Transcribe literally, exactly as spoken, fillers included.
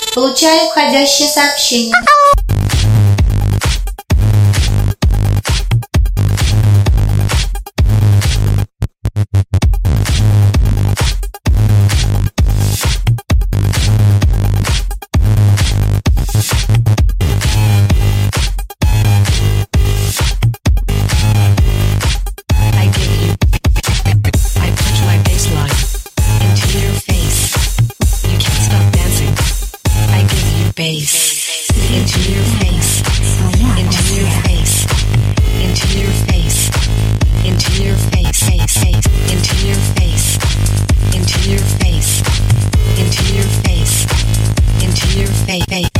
Получаю входящее сообщение. Bass into your face, into your face, into your face, into your face, face, face, into your face, into your face, into your face, into your face, face.